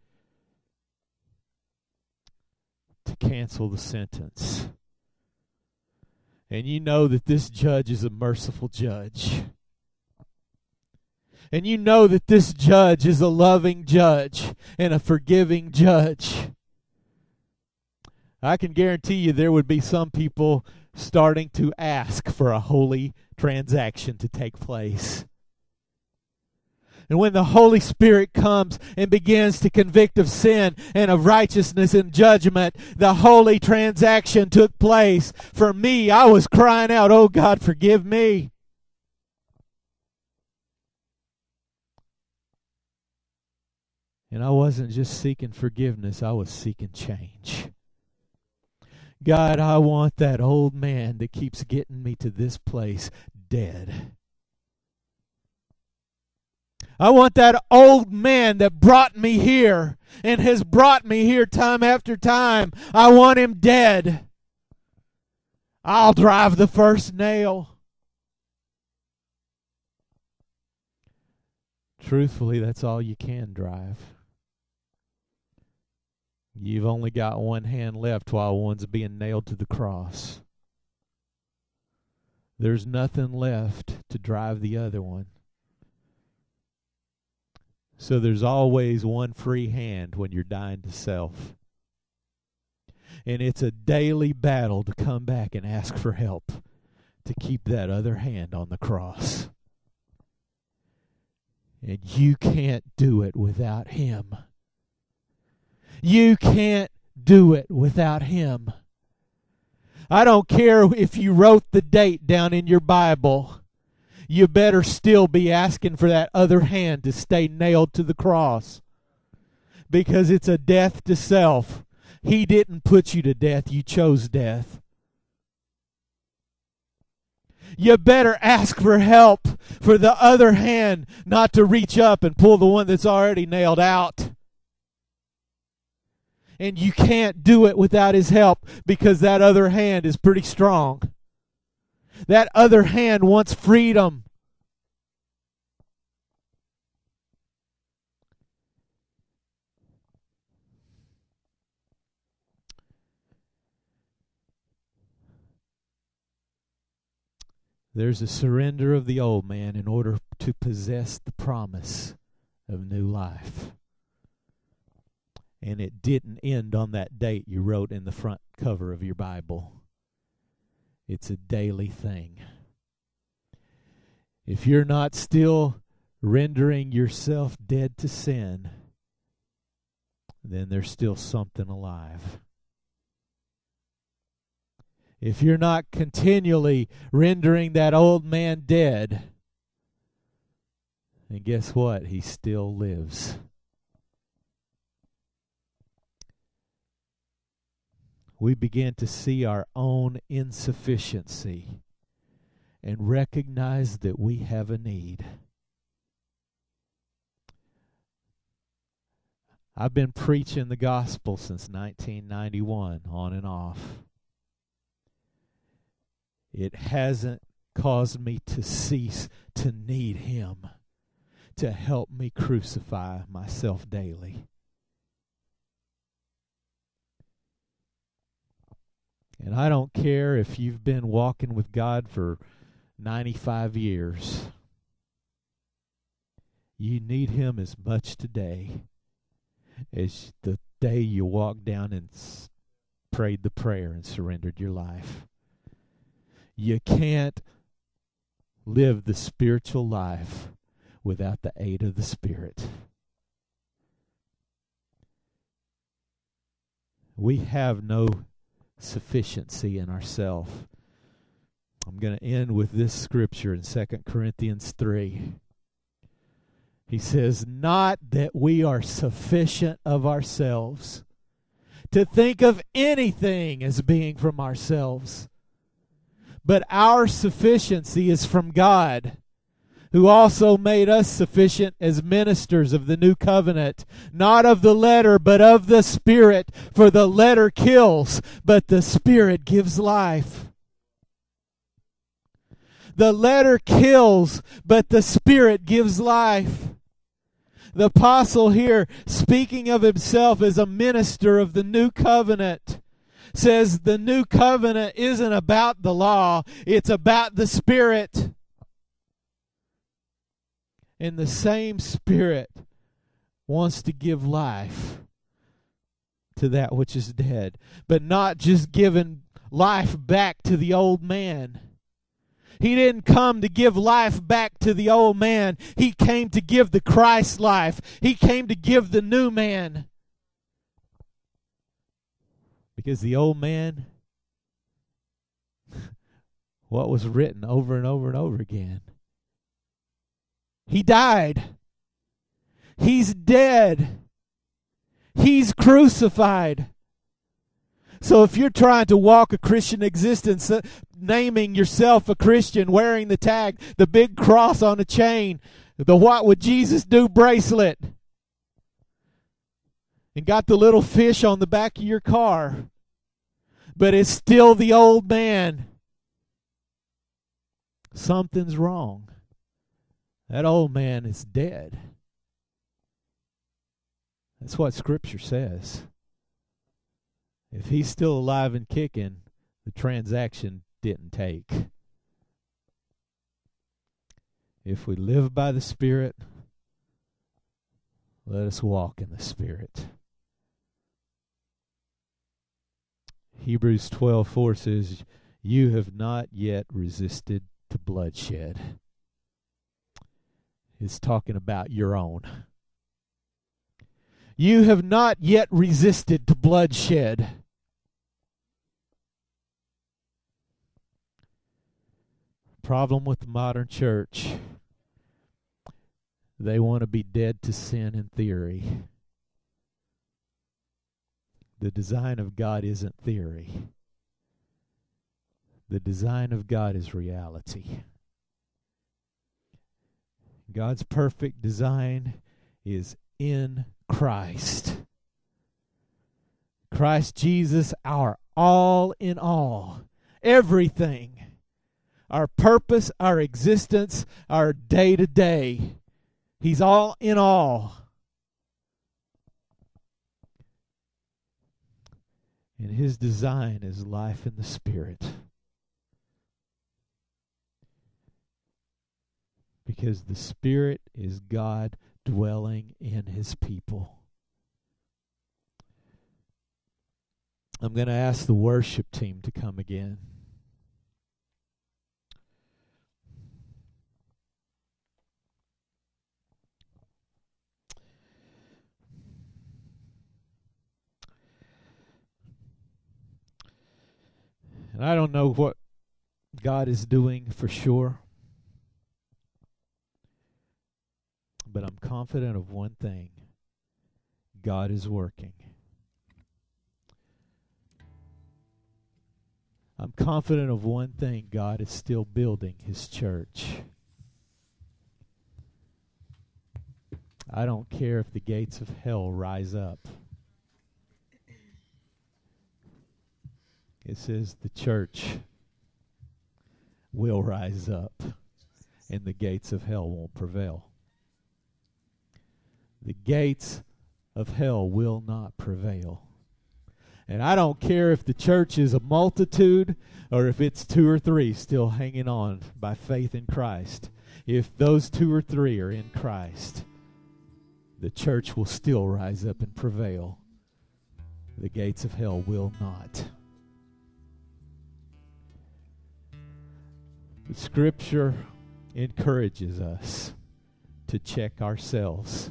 to cancel the sentence, and you know that this judge is a merciful judge, and you know that this judge is a loving judge and a forgiving judge, I can guarantee you there would be some people starting to ask for a holy transaction to take place. And when the Holy Spirit comes and begins to convict of sin and of righteousness and judgment, the holy transaction took place. For me, I was crying out, "Oh God, forgive me." And I wasn't just seeking forgiveness, I was seeking change. God, I want that old man that keeps getting me to this place dead. I want that old man that brought me here and has brought me here time after time. I want him dead. I'll drive the first nail. Truthfully, that's all you can drive. You've only got one hand left while one's being nailed to the cross. There's nothing left to drive the other one. So there's always one free hand when you're dying to self. And it's a daily battle to come back and ask for help to keep that other hand on the cross. And you can't do it without Him. You can't do it without Him. I don't care if you wrote the date down in your Bible. You better still be asking for that other hand to stay nailed to the cross. Because it's a death to self. He didn't put you to death. You chose death. You better ask for help for the other hand not to reach up and pull the one that's already nailed out. And you can't do it without His help, because that other hand is pretty strong. That other hand wants freedom. There's a surrender of the old man in order to possess the promise of new life. And it didn't end on that date you wrote in the front cover of your Bible. It's a daily thing. If you're not still rendering yourself dead to sin, then there's still something alive. If you're not continually rendering that old man dead, then guess what? He still lives. We begin to see our own insufficiency and recognize that we have a need. I've been preaching the gospel since 1991, on and off. It hasn't caused me to cease to need Him to help me crucify myself daily. And I don't care if you've been walking with God for 95 years. You need Him as much today as the day you walked down and prayed the prayer and surrendered your life. You can't live the spiritual life without the aid of the Spirit. We have no sufficiency in ourselves. I'm going to end with this scripture in 2 Corinthians 3. He says, "Not that we are sufficient of ourselves to think of anything as being from ourselves, but our sufficiency is from God, who also made us sufficient as ministers of the new covenant, not of the letter, but of the Spirit. For the letter kills, but the Spirit gives life." The letter kills, but the Spirit gives life. The apostle here, speaking of himself as a minister of the new covenant, says the new covenant isn't about the law, it's about the Spirit. And the same Spirit wants to give life to that which is dead, but not just giving life back to the old man. He didn't come to give life back to the old man. He came to give the Christ life. He came to give the new man. Because the old man, what was written over and over and over again? He died. He's dead. He's crucified. So if you're trying to walk a Christian existence, naming yourself a Christian, wearing the tag, the big cross on a chain, the "What Would Jesus Do" bracelet, and got the little fish on the back of your car, but it's still the old man, something's wrong. That old man is dead. That's what Scripture says. If he's still alive and kicking, the transaction didn't take. If we live by the Spirit, let us walk in the Spirit. Hebrews 12:4 says, "You have not yet resisted to bloodshed." It's talking about your own. You have not yet resisted to bloodshed. Problem with the modern church. They want to be dead to sin in theory. The design of God isn't theory. The design of God is reality. God's perfect design is in Christ. Christ Jesus, our all in all. Everything. Our purpose, our existence, our day-to-day. He's all in all. And His design is life in the Spirit. Because the Spirit is God dwelling in His people. I'm going to ask the worship team to come again. And I don't know what God is doing for sure, but I'm confident of one thing. God is working. I'm confident of one thing. God is still building His church. I don't care if the gates of hell rise up. It says the church will rise up and the gates of hell won't prevail. The gates of hell will not prevail. And I don't care if the church is a multitude or if it's 2 or 3 still hanging on by faith in Christ. If those 2 or 3 are in Christ, the church will still rise up and prevail. The gates of hell will not. The Scripture encourages us to check ourselves,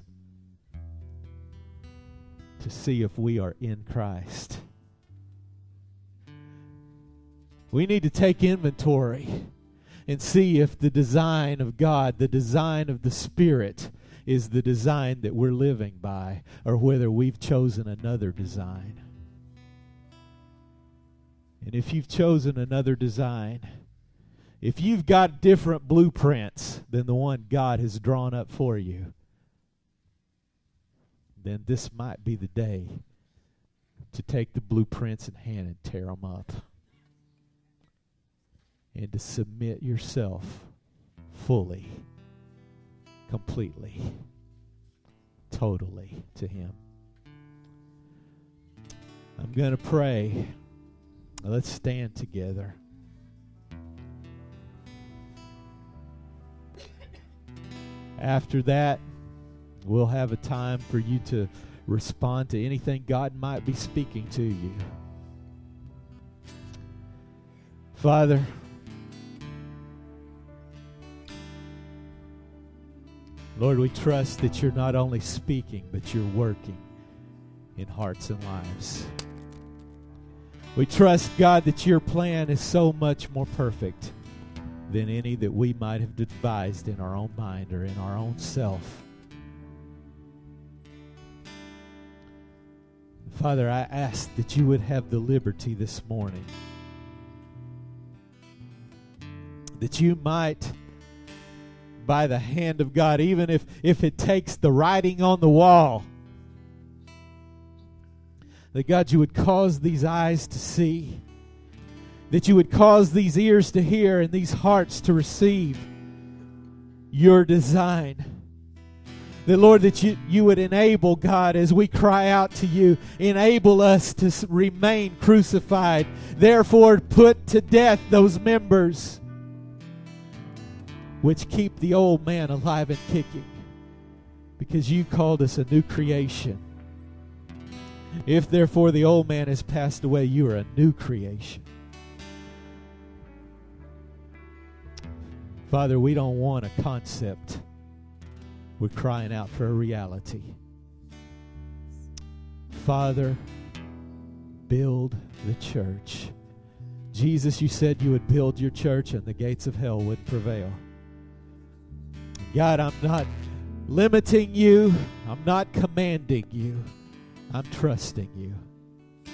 to see if we are in Christ. We need to take inventory and see if the design of God, the design of the Spirit, is the design that we're living by, or whether we've chosen another design. And if you've chosen another design, if you've got different blueprints than the one God has drawn up for you, then this might be the day to take the blueprints in hand and tear them up. And to submit yourself fully, completely, totally to Him. I'm going to pray. Let's stand together. After that, we'll have a time for you to respond to anything God might be speaking to you. Father, Lord, we trust that You're not only speaking, but You're working in hearts and lives. We trust, God, that Your plan is so much more perfect than any that we might have devised in our own mind or in our own self. Father, I ask that You would have the liberty this morning, that You might, by the hand of God, even if it takes the writing on the wall, that God, You would cause these eyes to see, that You would cause these ears to hear and these hearts to receive Your design. That, Lord, that you would enable, God, as we cry out to You, enable us to remain crucified. Therefore, put to death those members which keep the old man alive and kicking, because You called us a new creation. If therefore the old man has passed away, you are a new creation. Father, we don't want a concept. We're crying out for a reality. Father, build the church. Jesus, You said You would build Your church and the gates of hell would prevail. God, I'm not limiting You. I'm not commanding You. I'm trusting You.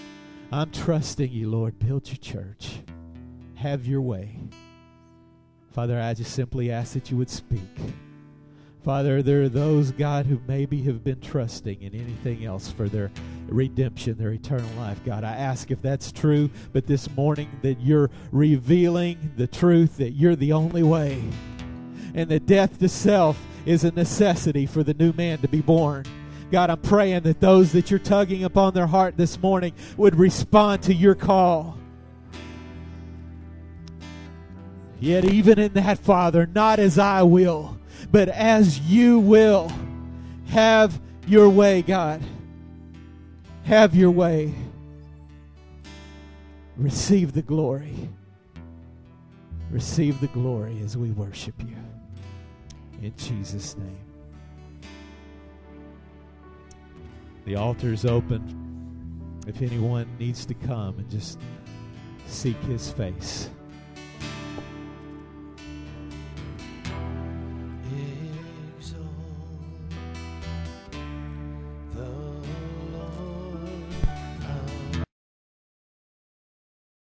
I'm trusting you, Lord. Build your church. Have your way. Father, I just simply ask that you would speak. Father, there are those, God, who maybe have been trusting in anything else for their redemption, their eternal life. God, I ask if that's true, but this morning that you're revealing the truth, that you're the only way, and that death to self is a necessity for the new man to be born. God, I'm praying that those that you're tugging upon their heart this morning would respond to your call. Yet even in that, Father, not as I will, but as you will. Have your way, God. Have your way. Receive the glory. Receive the glory as we worship you. In Jesus' name. The altar is open. If anyone needs to come and just seek his face.